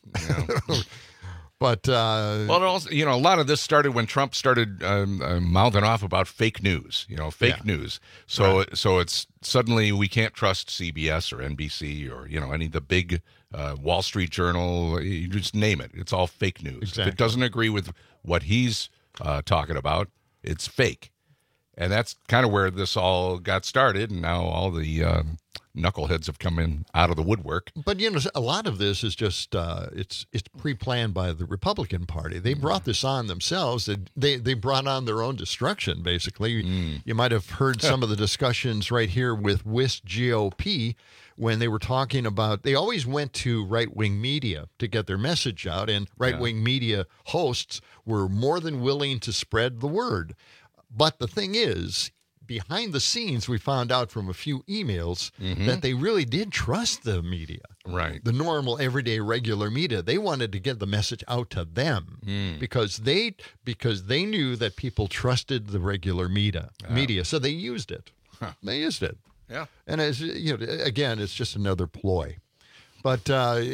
But well, it also, a lot of this started when Trump started mouthing off about fake news. Fake news. So it's suddenly we can't trust CBS or NBC or any of the big Wall Street Journal. You just name it. It's all fake news. Exactly. If it doesn't agree with what he's talking about, it's fake. And that's kind of where this all got started. And now all the knuckleheads have come in out of the woodwork. But, a lot of this is just, it's pre-planned by the Republican Party. They brought this on themselves. They brought on their own destruction, basically. You might have heard some of the discussions right here with WISC GOP when they were talking about, they always went to right-wing media to get their message out, and right-wing media hosts were more than willing to spread the word. But the thing is, behind the scenes, we found out from a few emails that they really did trust the media. Right. The normal, everyday, regular media. They wanted to get the message out to them because they knew that people trusted the regular media. So they used it. They used it. Yeah. And as you know, again, it's just another ploy. But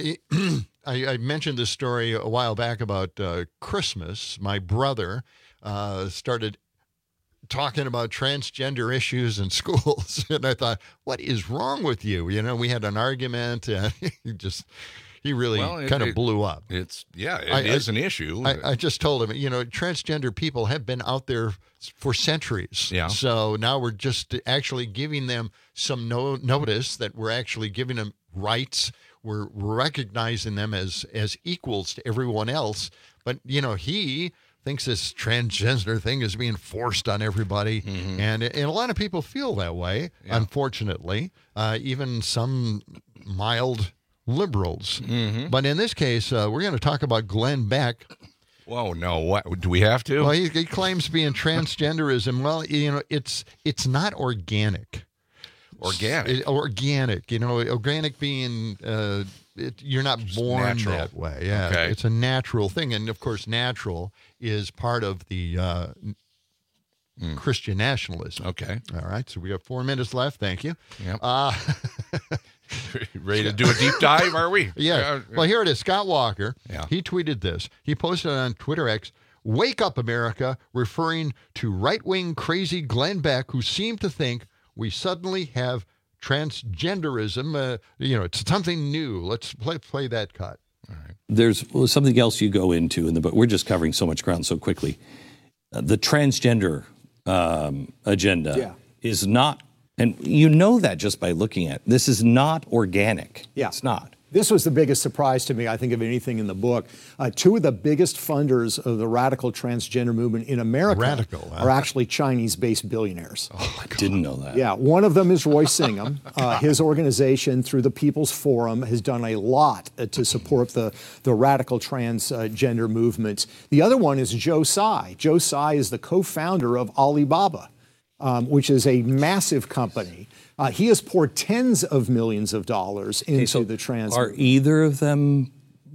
I mentioned this story a while back about Christmas. My brother started talking about transgender issues in schools, and I thought, what is wrong with you? You know, we had an argument, and he really kind of blew up. It is an issue. I just told him, you know, transgender people have been out there for centuries. Yeah. So now we're just actually giving them some notice that we're actually giving them rights. We're recognizing them as equals to everyone else. But, you know, he thinks this transgender thing is being forced on everybody. And a lot of people feel that way, unfortunately, even some mild liberals. But in this case, we're going to talk about Glenn Beck. Whoa, no, what do we have to? Well, he claims being transgenderism. Well, you know, it's not organic. Organic, you know, organic being you're not born that way. Yeah, okay. It's a natural thing, and of course, natural is part of the Christian nationalism. Okay, all right. So we have 4 minutes left. Thank you. Yep. Ready to do a deep dive? Are we? Yeah. Well, here it is. Scott Walker. Yeah. He tweeted this. He posted on Twitter X. "Wake up, America," referring to right-wing crazy Glenn Beck, who seemed to think we suddenly have transgenderism. You know, it's something new. Let's play that cut. All right. There's something else you go into in the book. We're just covering so much ground so quickly. The transgender agenda is not, and you know that just by looking at it. This is not organic. Yeah. It's not. This was the biggest surprise to me, I think, of anything in the book. Two of the biggest funders of the radical transgender movement in America are actually Chinese-based billionaires. Oh, I didn't know that. Yeah, one of them is Roy Singham. His organization, through the People's Forum, has done a lot to support the radical transgender movement. The other one is Joe Tsai. Joe Tsai is the co-founder of Alibaba, which is a massive company. He has poured tens of millions of dollars into the trans. Are either of them,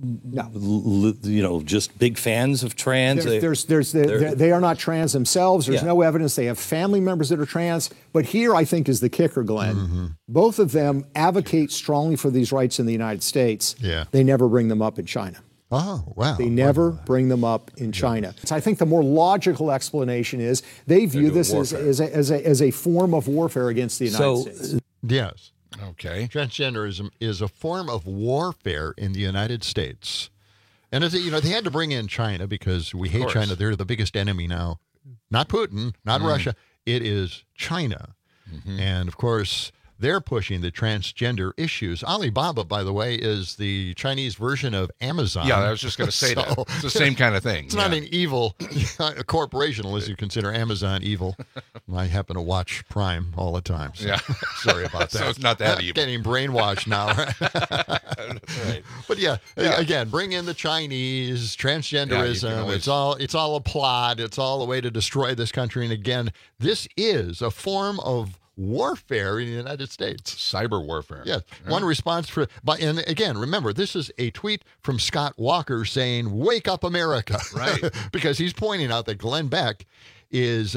you know, just big fans of trans? They are not trans themselves. There's no evidence they have family members that are trans. But here, I think, is the kicker, Glenn. Both of them advocate strongly for these rights in the United States. Yeah. They never bring them up in China. Oh, wow. They never bring them up in China. So I think the more logical explanation is they view this as a form of warfare against the United States. Yes. Okay. Transgenderism is a form of warfare in the United States. And you know, they had to bring in China because we hate China. They're the biggest enemy now. Not Putin, not Russia. It is China. And of course, they're pushing the transgender issues. Alibaba, by the way, is the Chinese version of Amazon. Yeah, I was just going to say that. It's the same kind of thing. It's not an evil corporation unless you consider Amazon evil. I happen to watch Prime all the time. So sorry about that. So it's not that evil. Getting brainwashed now. That's right. But again, bring in the Chinese, transgenderism. It's all a plot. It's all a way to destroy this country. And again, this is a form of warfare in the United States. Cyber warfare. Yes. One response and again, remember, this is a tweet from Scott Walker saying, "Wake up, America." Right. Because he's pointing out that Glenn Beck is,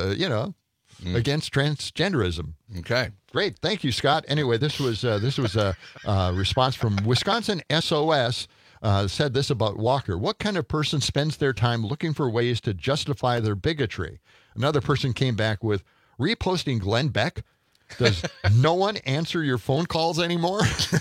against transgenderism. Okay. Great. Thank you, Scott. Anyway, this was a response from Wisconsin SOS. Said this about Walker. "What kind of person spends their time looking for ways to justify their bigotry?" Another person came back with, "Reposting Glenn Beck? Does no one answer your phone calls anymore?"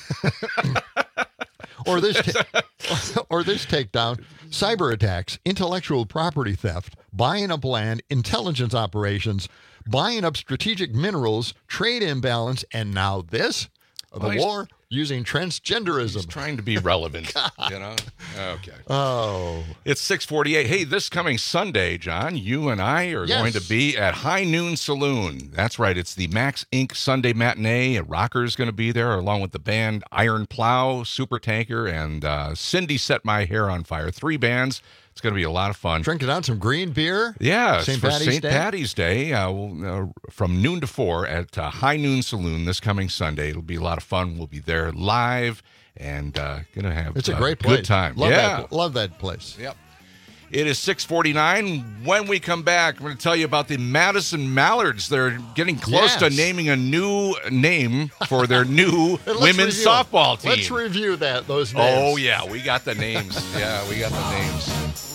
Or this takedown: cyber attacks, intellectual property theft, buying up land, intelligence operations, buying up strategic minerals, trade imbalance, and now this, the war using transgenderism. He's trying to be relevant, you know? Okay. Oh. It's 6:48. Hey, this coming Sunday, John, you and I are going to be at High Noon Saloon. That's right. It's the Max Inc. Sunday matinee. A rocker's going to be there along with the band Iron Plow, Supertanker, and Cindy Set My Hair on Fire. 3 bands. It's going to be a lot of fun. Drinking out some green beer? Yeah, St. for Patty's St. Day? Patty's Day, from noon to 4 at High Noon Saloon this coming Sunday. It'll be a lot of fun. We'll be there live and going to have It's a great place. good time. Love that place. Yep. It is 6:49. When we come back, I'm going to tell you about the Madison Mallards. They're getting close to naming a new name for their new women's softball team. Let's review those names. Oh, yeah. We got the names. We got the names.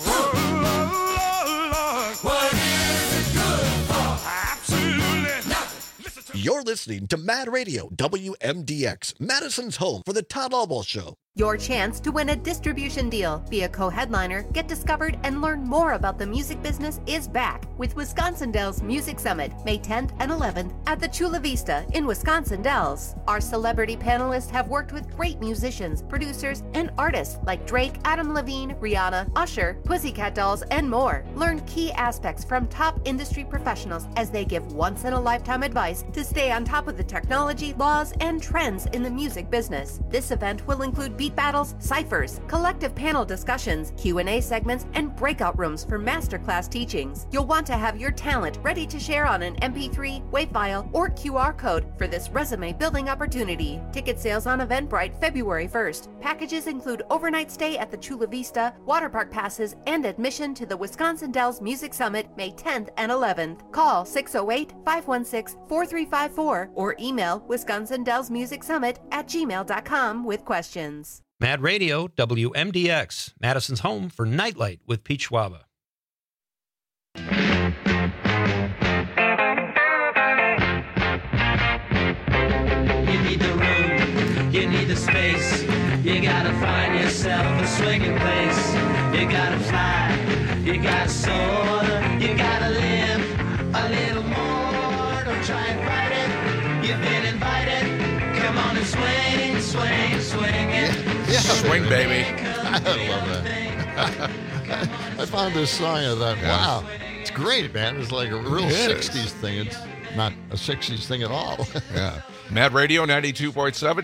You're listening to Mad Radio, WMDX, Madison's home for the Todd Albaugh Show. Your chance to win a distribution deal, be a co-headliner, get discovered, and learn more about the music business is back with Wisconsin Dells Music Summit, May 10th and 11th at the Chula Vista in Wisconsin Dells. Our celebrity panelists have worked with great musicians, producers, and artists like Drake, Adam Levine, Rihanna, Usher, Pussycat Dolls, and more. Learn key aspects from top industry professionals as they give once-in-a-lifetime advice to stay on top of the technology, laws, and trends in the music business. This event will include beat battles, ciphers, collective panel discussions, Q&A segments, and breakout rooms for masterclass teachings. You'll want to have your talent ready to share on an MP3, WAV file, or QR code for this resume-building opportunity. Ticket sales on Eventbrite February 1st. Packages include overnight stay at the Chula Vista, water park passes, and admission to the Wisconsin Dells Music Summit May 10th and 11th. Call 608-516-4354 or email wisconsindellsmusicsummit@gmail.com with questions. Mad Radio, WMDX, Madison's home for Nightlight with Pete Schwaba. You need the room, you need the space. You gotta find yourself a swinging place. You gotta fly, you gotta soar. You gotta live a little more. Don't try and fight it, you've been invited. Come on and swing, swing, swing it. Yeah. Swing, baby. I love that. I found this song and I thought, wow, it's great, man. It's like a real 60s thing. It's not a 60s thing at all. Yeah. Mad Radio 92.7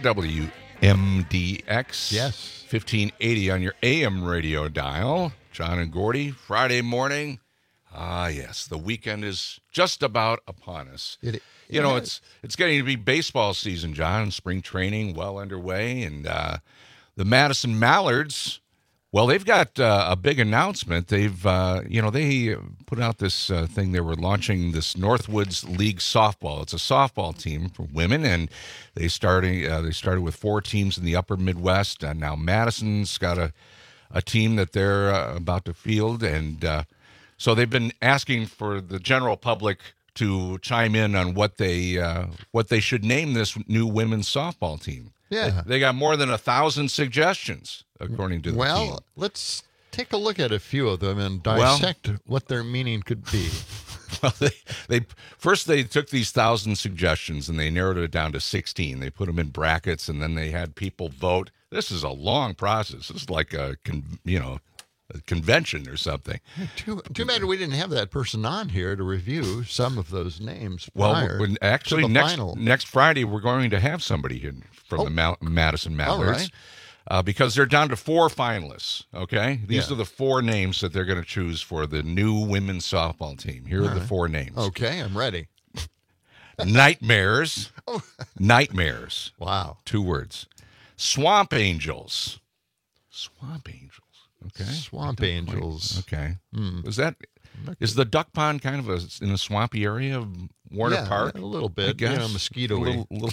WMDX. Yes. 1580 on your AM radio dial. John and Gordy, Friday morning. Ah, yes. The weekend is just about upon us. You know, it's getting to be baseball season, John. Spring training well underway. And the Madison Mallards, well, they've got a big announcement. They've, they put out this thing. They were launching this Northwoods League softball. It's a softball team for women, and they started with 4 teams in the upper Midwest. And now Madison's got a team that they're about to field. And so they've been asking for the general public to chime in on what they should name this new women's softball team. Yeah. They got more than 1,000 suggestions, according to the team. Well, let's take a look at a few of them and dissect what their meaning could be. Well, they took these 1,000 suggestions and they narrowed it down to 16. They put them in brackets and then they had people vote. This is a long process. This is like a convention or something. Too bad we didn't have that person on here to review some of those names. Well, actually, next Friday we're going to have somebody here from the Madison Mallards, because they're down to 4 finalists. Okay, these are the 4 names that they're going to choose for the new women's softball team. Here are the 4 names. Okay, I'm ready. Nightmares. Nightmares. Wow. 2 words. Swamp Angels. Swamp Angels. Okay. Swamp Angels. Okay. Is the duck pond kind of in a swampy area of Warner Park? A little bit. Mosquito-y. Little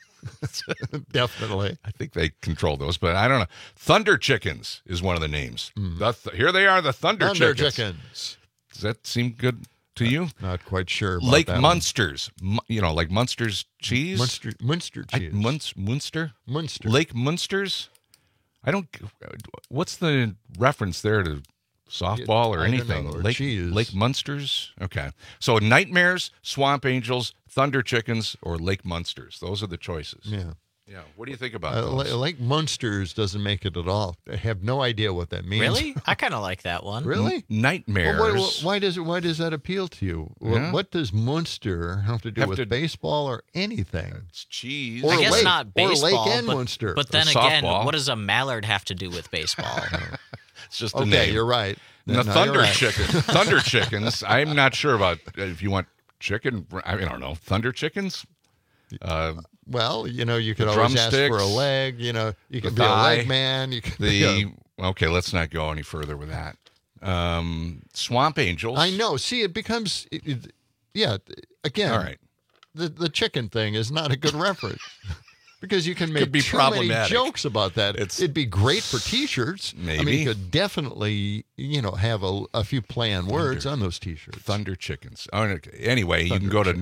Definitely. I think they control those, but I don't know. Thunder Chickens is one of the names. Here they are, the Thunder Chickens. Does that seem good to you? Not quite sure about Lake that Munsters. Like Munsters cheese? Munster cheese. Munster? Munster. Lake Munsters? What's the reference there to softball or anything? Lake Munsters? Okay. So Nightmares, Swamp Angels, Thunder Chickens, or Lake Munsters. Those are the choices. Yeah. Yeah. What do you think about those? Lake Munsters doesn't make it at all. I have no idea what that means. Really? I kind of like that one. Really? Nightmares. Well, why does that appeal to you? Yeah. What does Munster have to do with baseball or anything? It's cheese. I guess not baseball. Or Lake and Munster. But then again, what does a mallard have to do with baseball? It's just a name. You're right. The Thunder Chickens. I'm not sure about if you want chicken. I don't know. Thunder Chickens? Well, you could always ask for a leg. You could be a leg man. You could Okay, let's not go any further with that. Swamp Angels. I know. See, it becomes, again, all right. The chicken thing is not a good reference. Because you can make too many jokes about that. It'd be great for T-shirts. Maybe. I mean, you could definitely, have a few play on words on those T-shirts. Thunder Chickens. Anyway, you can go to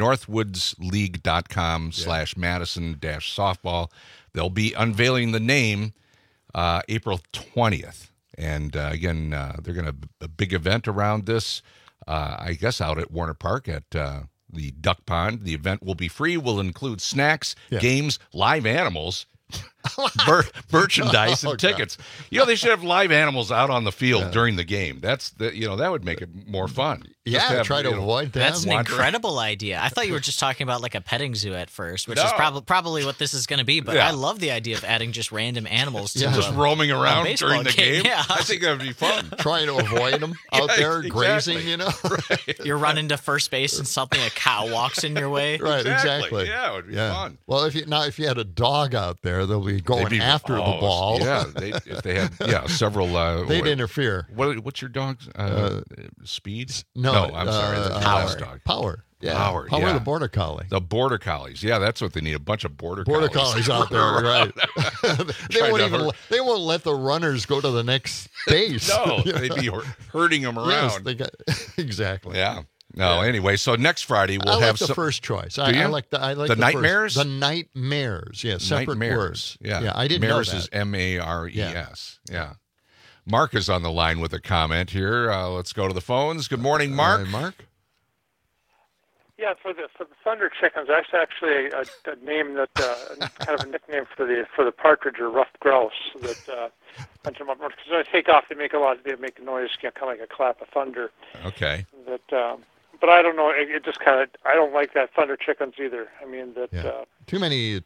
northwoodsleague.com/Madison-softball. They'll be unveiling the name April 20th. And again, they're going to have a big event around this, I guess out at Warner Park at the Duck Pond. The event will be free, will include snacks, games, live animals, merchandise, and tickets. They should have live animals out on the field during the game. That would make it more fun. Try to avoid that. That's an incredible idea. I thought you were just talking about like a petting zoo at first, which is probably what this is going to be. But I love the idea of adding just random animals to just roaming around during the game. Yeah. I think that would be fun. Trying to avoid them out there grazing, Right. You're running to first base and a cow walks in your way. Right, exactly. Yeah, it would be fun. Well, if you had a dog out there, they'll be going after the ball. Yeah, if they had several. They'd interfere. What's your dog's speed? No, I'm sorry. Power. Yeah. Power, the Border Collie. The Border Collies. Yeah, that's what they need. A bunch of Border Collies out there, right. They won't let the runners go to the next base. No, they'd be herding them around. Yes, exactly. Yeah. No, anyway, so next Friday we'll have the first choice. I like the Nightmares? The Nightmares. Yeah, separate words. Yeah, I didn't know that. Mares is M-A-R-E-S. Yeah. Mark is on the line with a comment here. Let's go to the phones. Good morning, Mark. Hi, Mark. Yeah, for the Thunder Chickens, that's actually a name that kind of a nickname for the partridge or ruffed grouse that bunch of them because when they take off, they make a noise, kind of like a clap of thunder. Okay. But I don't know. It just kind of I don't like that Thunder Chickens either. I mean too many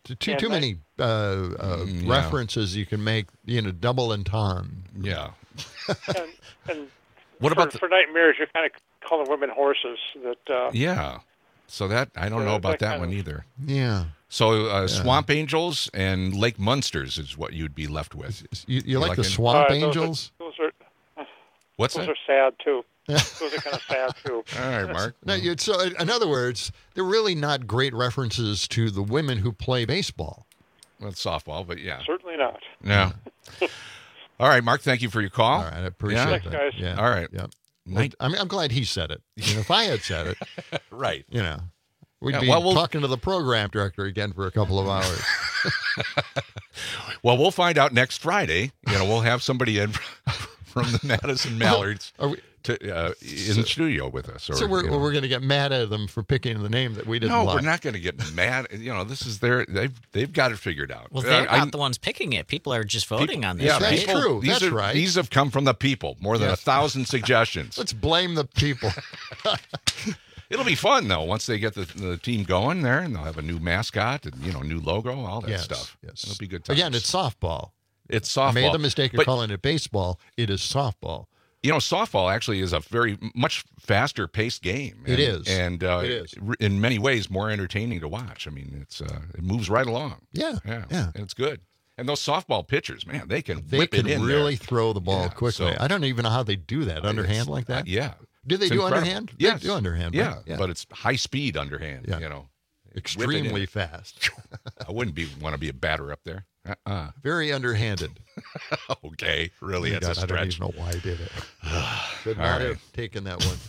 references you can make. Double entendre. Yeah. and what about for Nightmares? You're kind of calling women horses. Yeah. So that I don't know about that one either. Yeah. So Swamp Angels and Lake Munsters is what you'd be left with. You like the Swamp Angels? Those are What's those that? are sad too. Those are kind of sad too. All right, Mark. So in other words, they're really not great references to the women who play baseball. Well, it's softball, but yeah. Certainly not. Yeah. All right, Mark. Thank you for your call. All right, I appreciate that. Thanks, guys. Yeah. All right. Yep. I'm glad he said it. If I had said it, right. We'd be talking to the program director again for a couple of hours. Well, we'll find out next Friday. We'll have somebody in from the Madison Mallards in the studio with us. So we're going to get mad at them for picking the name that we didn't like. No, we're not going to get mad. This is they've got it figured out. Well, they're not the ones picking it. People are just voting on this, yeah, right? That's true. That's right. These have come from the people. More than 1,000 suggestions. Let's blame the people. It'll be fun though once they get the team going there, and they'll have a new mascot and new logo, all that stuff. Yes, it'll be good times. Again, it's softball. It's softball. I made the mistake of calling it baseball. It is softball. Softball actually is a much faster paced game. It is, and it is in many ways more entertaining to watch. I mean, it moves right along. Yeah, and it's good. And those softball pitchers, man, they can whip it in. They can really there. throw the ball quickly. I don't even know how they do that underhand like that. Yeah. Do they do underhand? Yes. They do underhand. Yeah, right? but it's high speed underhand. Yeah. Extremely fast. I wouldn't want to be a batter up there. Very underhanded. Okay, really, that's a stretch. I don't even know why I did it. Should not have taken that one.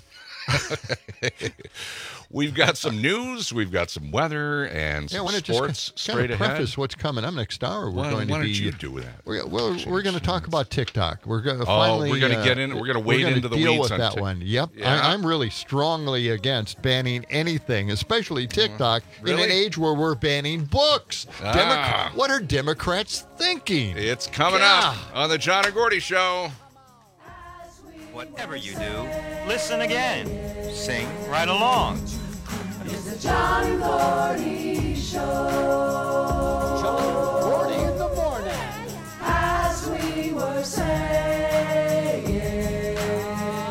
We've got some news, we've got some weather, and some sports straight ahead. Preface what's coming up next hour. We're going to why don't you do that? We're going to talk about TikTok. We're going to we're going to get in. We're going to wade into the deal weeds with that one. Yep, yeah. I'm really strongly against banning anything, especially TikTok, really? in an age where we're banning books. What are Democrats thinking? It's coming up on the John and Gordy Show. Whatever you do, listen again. Sing right along. It's the John and Gordy Show. John and Gordy in the morning. As we were saying,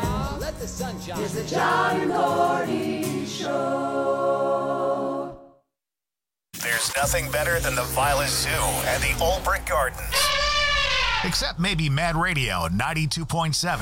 nothing better than the Violet Zoo and the Old Brick Gardens. Except maybe Mad Radio 92.7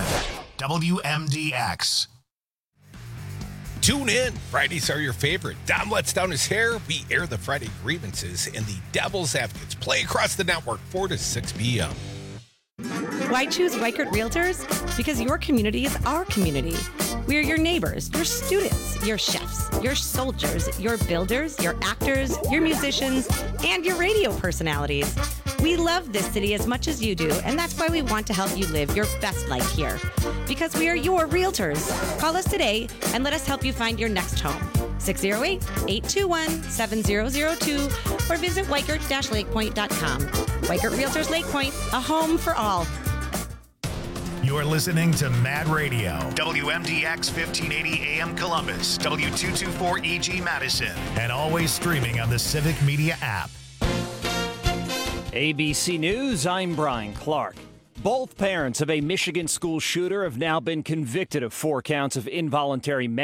WMDX. Tune in. Fridays are your favorite. Dom lets down his hair. We air the Friday grievances, and the Devil's Advocates play across the network 4 to 6 p.m. Why choose Weichert Realtors? Because your community is our community. We are your neighbors, your students, your chefs, your soldiers, your builders, your actors, your musicians, and your radio personalities. We love this city as much as you do, and that's why we want to help you live your best life here. Because we are your realtors. Call us today and let us help you find your next home. 608-821-7002 or visit Weichert-lakepoint.com. Weichert Realtors Lake Point, a home for all. You're listening to Mad Radio, WMDX 1580 AM Columbus, W224EG Madison, and always streaming on the Civic Media app. ABC News, I'm Brian Clark. Both parents of a Michigan school shooter have now been convicted of 4 counts of involuntary manslaughter.